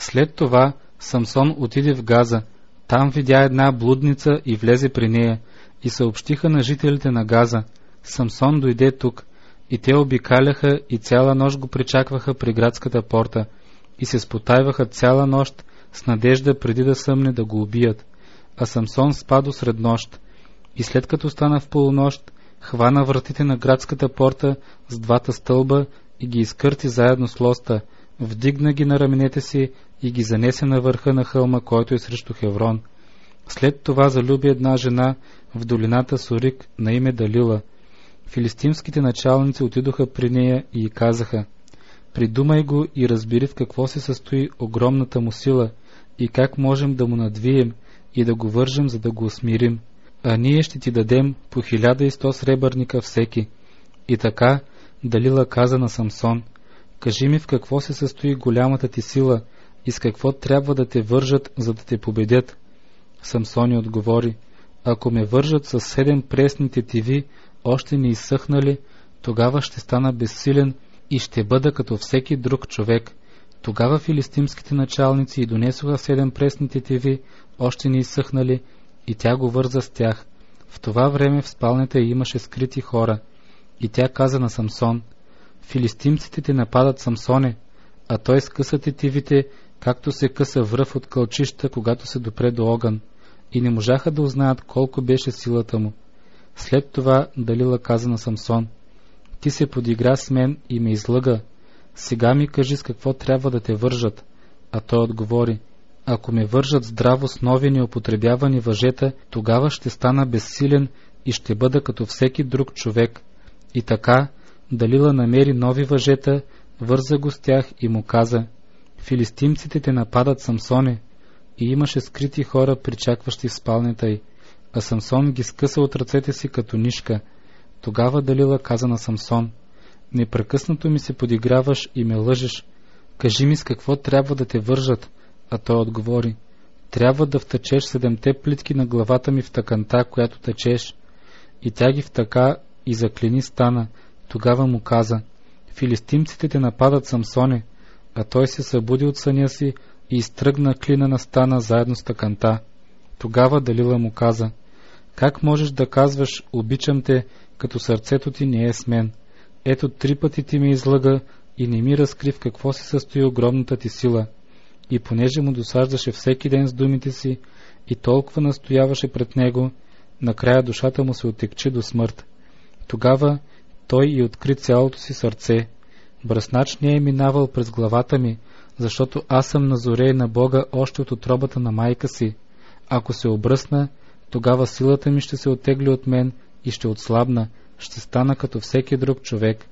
След това Самсон отиде в Газа. Там видя една блудница и влезе при нея, и съобщиха на жителите на Газа: Самсон дойде тук. И те обикаляха и цяла нощ го причакваха при градската порта, и се спотайваха цяла нощ с надежда преди да съмне да го убият. А Самсон спа до сред нощ. И след като стана в полунощ, хвана вратите на градската порта с двата стълба и ги изкърти заедно с лоста, вдигна ги на раменете си и ги занесе на върха на хълма, който е срещу Хеврон. След това залюби една жена в долината Сорик на име Далила. Филистимските началници отидоха при нея и й казаха: придумай го и разбери в какво се състои огромната му сила и как можем да му надвием и да го вържем, за да го усмирим. А ние ще ти дадем по 1100 сребърника всеки. И така Далила каза на Самсон: кажи ми в какво се състои голямата ти сила и с какво трябва да те вържат, за да те победят. Самсон й отговори: ако ме вържат с 7 пресни тетиви, още не изсъхнали, тогава ще стана безсилен и ще бъда като всеки друг човек. Тогава филистимските началници й донесоха 7 пресни тетиви, още не изсъхнали, и тя го върза с тях. В това време в спалнята й имаше скрити хора. И тя каза на Самсон: филистимците те нападат, Самсоне. А той скъса тетивите, както се къса връв от кълчища, когато се допре до огън. И не можаха да узнаят колко беше силата му. След това Далила каза на Самсон: ти се подигра с мен и ме излъга. Сега ми кажи с какво трябва да те вържат. А той отговори: ако ме вържат здраво с нови неупотребявани въжета, тогава ще стана безсилен и ще бъда като всеки друг човек. И така Далила намери нови въжета, върза го с тях и му каза: филистимците те нападат, Самсоне. И имаше скрити хора, причакващи в спалнята й, а Самсон ги скъса от ръцете си като нишка. Тогава Далила каза на Самсон: непрекъснато ми се подиграваш и ме лъжеш. Кажи ми с какво трябва да те вържат. А той отговори: трябва да втъчеш 7 плитки на главата ми в тъканта, която тъчеш. И тя ги втъка и заклини стана. Тогава му каза: филистимците те нападат, Самсоне. А той се събуди от съня си и изтръгна клина на стана заедно с тъканта. Тогава Далила му каза: как можеш да казваш обичам те, като сърцето ти не е с мен? Ето 3 пъти ти ме излъга и не ми разкри в какво се състои огромната ти сила. И понеже му досаждаше всеки ден с думите си и толкова настояваше пред него, накрая душата му се отекчи до смърт. Тогава той и откри цялото си сърце. Бръснач не е минавал през главата ми, защото аз съм назорей на Бога още от утробата на майка си. Ако се обръсна, тогава силата ми ще се оттегли от мен и ще отслабна, ще стана като всеки друг човек.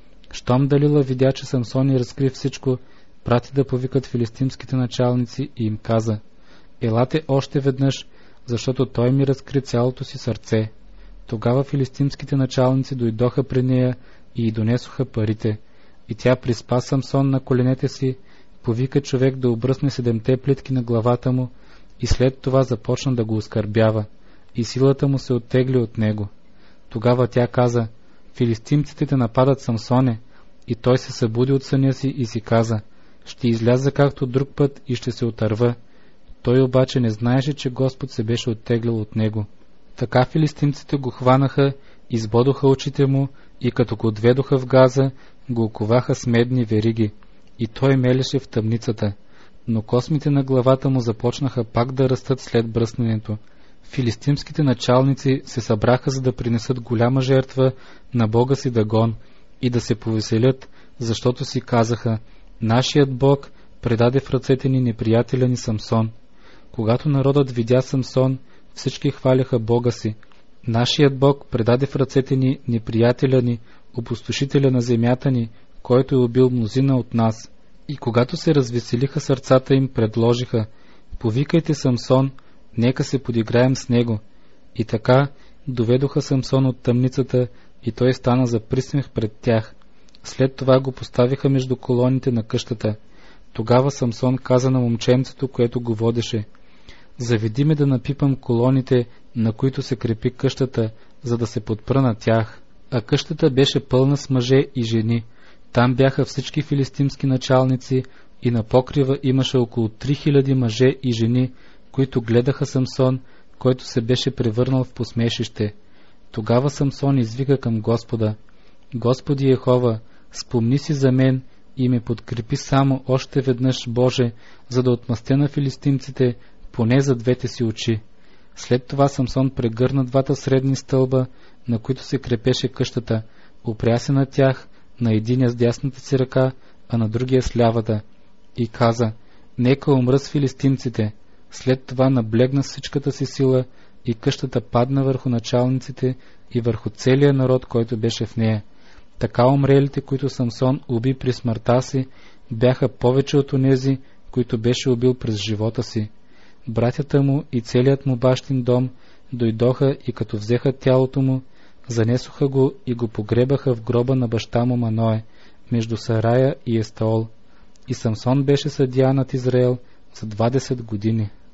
Щом Далила видя, че Самсон й разкри всичко, прати да повикат филистимските началници и им каза: елате още веднъж, защото той ми разкри цялото си сърце. Тогава филистимските началници дойдоха при нея и й донесоха парите. И тя приспа Самсон на коленете си, повика човек да обръсне 7 плитки на главата му и след това започна да го оскърбява, и силата му се оттегли от него. Тогава тя каза: филистимците те нападат, Самсоне. И той се събуди от съня си и си каза: ще изляза както друг път и ще се отърва. Той обаче не знаеше, че Господ се беше оттеглил от него. Така филистимците го хванаха, избодоха очите му и като го отведоха в Газа, го оковаха с медни вериги. И той мелеше в тъмницата, но космите на главата му започнаха пак да растат след бръснането. Филистимските началници се събраха, за да принесат голяма жертва на бога си Дагон и да се повеселят, защото си казаха: нашият Бог предаде в ръцете ни неприятеля ни Самсон. Когато народът видя Самсон, всички хваляха Бога си: нашият Бог предаде в ръцете ни неприятеля ни, опустошителя на земята ни, който е убил мнозина от нас. И когато се развеселиха сърцата им, предложиха: повикайте Самсон, нека се подиграем с него. И така доведоха Самсон от тъмницата и той стана за присмех пред тях. След това го поставиха между колоните на къщата. Тогава Самсон каза на момченцето, което го водеше: заведи ме да напипам колоните, на които се крепи къщата, за да се подпра на тях. А къщата беше пълна с мъже и жени. Там бяха всички филистимски началници, и на покрива имаше около 3000 мъже и жени, които гледаха Самсон, който се беше превърнал в посмешище. Тогава Самсон извика към Господа: Господи Йехова, спомни си за мен и ме подкрепи само още веднъж, Боже, за да отмъстя на филистимците поне за двете си очи. След това Самсон прегърна двата средни стълба, на които се крепеше къщата, опря се на тях, на единия с дясната си ръка, а на другия с лявата, и каза: нека умрат с филистимците. След това наблегна с всичката си сила и къщата падна върху началниците и върху целия народ, който беше в нея. Така умрелите, които Самсон уби при смъртта си, бяха повече от онези, които беше убил през живота си. Братята му и целият му бащин дом дойдоха и като взеха тялото му, занесоха го и го погребаха в гроба на баща му Маное, между Сарая и Естаол. И Самсон беше съдия над Израел за 20 години.